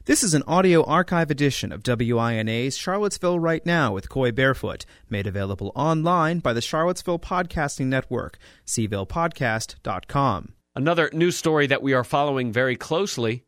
This is an audio archive edition of WINA's Charlottesville Right Now with Coy Barefoot, made available online by the Charlottesville Podcasting Network, cvillepodcast.com. Another news story that we are following very closely,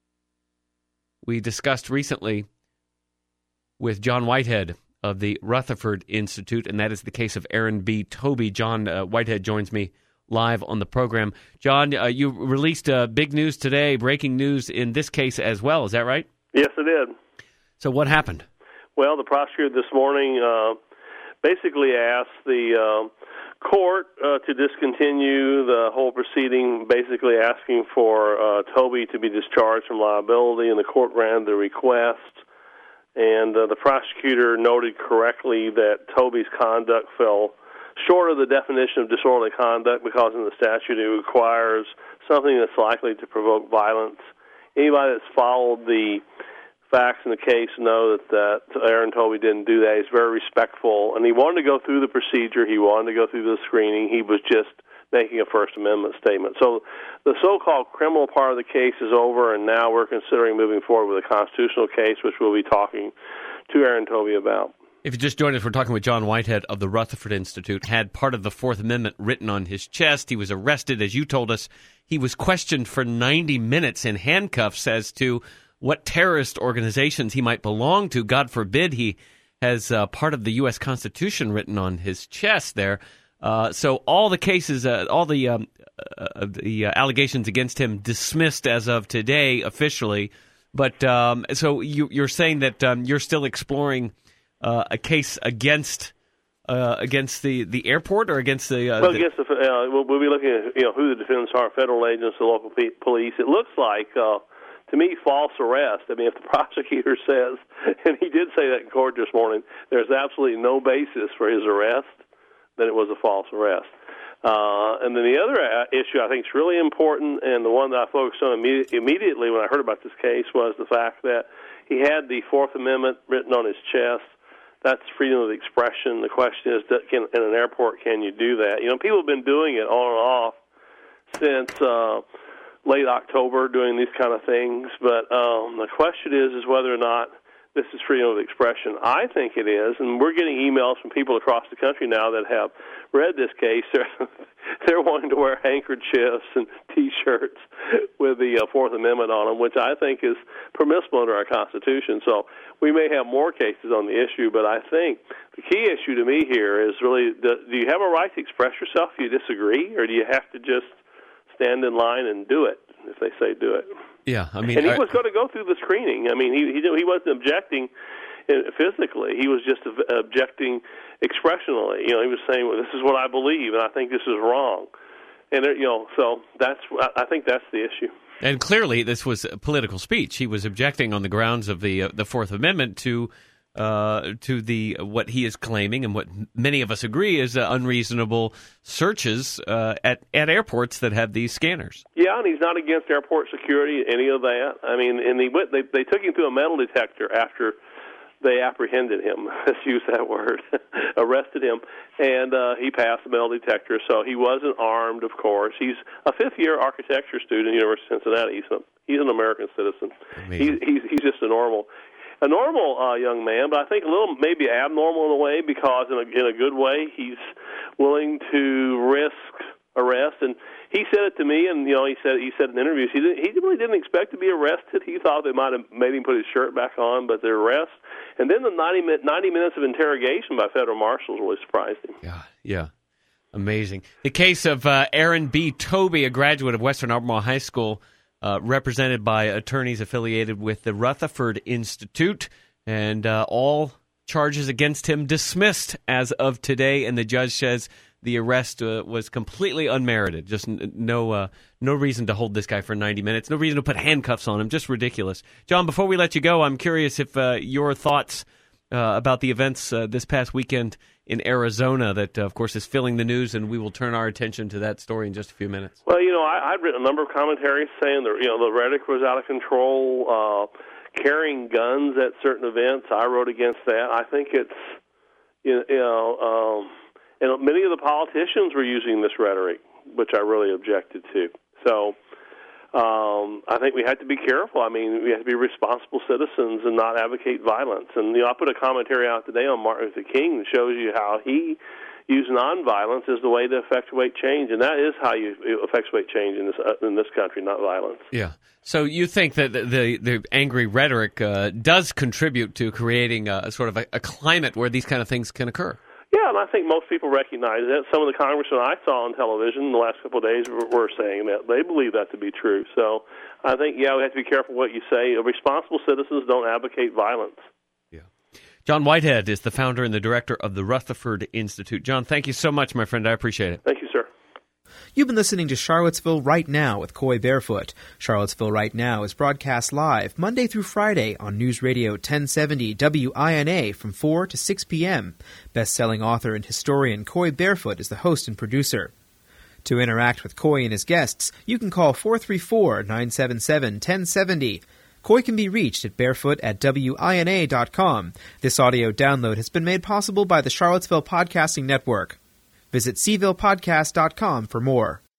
we discussed recently with John Whitehead of the Rutherford Institute, and that is the case of Aaron B. Toby. John Whitehead joins me live on the program. John, you released big news today, breaking news in this case as well. Is that right? Yes, I did. So what happened? Well, the prosecutor this morning basically asked the court to discontinue the whole proceeding, basically asking for Toby to be discharged from liability, and the court granted the request. And the prosecutor noted correctly that Toby's conduct fell short of the definition of disorderly conduct because in the statute it requires something that's likely to provoke violence. Anybody that's followed the facts in the case know that Aaron Toby didn't do that. He's very respectful, and he wanted to go through the procedure. He wanted to go through the screening. He was just making a First Amendment statement. So the so-called criminal part of the case is over, and now we're considering moving forward with a constitutional case, which we'll be talking to Aaron Toby about. If you just joined us, we're talking with John Whitehead of the Rutherford Institute. Had part of the Fourth Amendment written on his chest. He was arrested, as you told us. He was questioned for 90 minutes in handcuffs as to what terrorist organizations he might belong to. God forbid he has part of the U.S. Constitution written on his chest there. So all the cases, all the allegations against him dismissed as of today officially. But so you're saying that you're still exploring a case against the airport or against the... we'll be looking at who the defendants are, federal agents, the local police. It looks like, to me, false arrest. I mean, if the prosecutor says, and he did say that in court this morning, there's absolutely no basis for his arrest, then it was a false arrest. And then the other issue I think is really important, and the one that I focused on immediately when I heard about this case, was the fact that he had the Fourth Amendment written on his chest. That's freedom of expression. The question is, in an airport, can you do that? People have been doing it on and off since late October, doing these kind of things. But the question is whether or not this is freedom of expression. I think it is, and we're getting emails from people across the country now that have read this case. They're wanting to wear handkerchiefs and T-shirts with the Fourth Amendment on them, which I think is permissible under our Constitution. So we may have more cases on the issue, but I think the key issue to me here is really, do you have a right to express yourself if you disagree, or do you have to just stand in line and do it if they say do it? Yeah, I mean, and he was going to go through the screening. I mean, he wasn't objecting physically. He was just objecting expressionally. He was saying, "Well, this is what I believe, and I think this is wrong." And so I think that's the issue. And clearly, this was a political speech. He was objecting on the grounds of the Fourth Amendment to the what he is claiming and what many of us agree is unreasonable searches at airports that have these scanners. Yeah, and he's not against airport security, any of that. I mean, and they took him through a metal detector after they apprehended him. Let's use that word. Arrested him, and he passed the metal detector. So he wasn't armed, of course. He's a fifth-year architecture student at the University of Cincinnati. He's an American citizen. He's just a normal young man, but I think a little maybe abnormal in a way, because in a good way he's willing to risk arrest. And he said it to me, and he said in interviews he really didn't expect to be arrested. He thought they might have made him put his shirt back on, but the arrest and then the 90 minutes of interrogation by federal marshals really surprised him. Yeah. Amazing. The case of Aaron B. Toby, a graduate of Western Albemarle High School, represented by attorneys affiliated with the Rutherford Institute, and all charges against him dismissed as of today, and the judge says the arrest was completely unmerited. Just no reason to hold this guy for 90 minutes, no reason to put handcuffs on him, just ridiculous. John, before we let you go, I'm curious if your thoughts about the events this past weekend in Arizona that, of course, is filling the news, and we will turn our attention to that story in just a few minutes. Well, I'd written a number of commentaries saying that, the rhetoric was out of control, carrying guns at certain events. I wrote against that. I think it's, and many of the politicians were using this rhetoric, which I really objected to. So I think we have to be careful. I mean, we have to be responsible citizens and not advocate violence. And, I put a commentary out today on Martin Luther King that shows you how he used nonviolence as the way to effectuate change, and that is how you effectuate change in this country, not violence. Yeah. So you think that the angry rhetoric does contribute to creating a sort of a climate where these kind of things can occur? Yeah, and I think most people recognize that. Some of the congressmen I saw on television in the last couple of days were saying that. They believe that to be true. So I think, we have to be careful what you say. Responsible citizens don't advocate violence. Yeah. John Whitehead is the founder and the director of the Rutherford Institute. John, thank you so much, my friend. I appreciate it. Thank you, sir. You've been listening to Charlottesville Right Now with Coy Barefoot. Charlottesville Right Now is broadcast live Monday through Friday on News Radio 1070 WINA from 4 to 6 p.m. Best-selling author and historian Coy Barefoot is the host and producer. To interact with Coy and his guests, you can call 434-977-1070. Coy can be reached at barefoot@wina.com. This audio download has been made possible by the Charlottesville Podcasting Network. Visit cvillepodcast.com for more.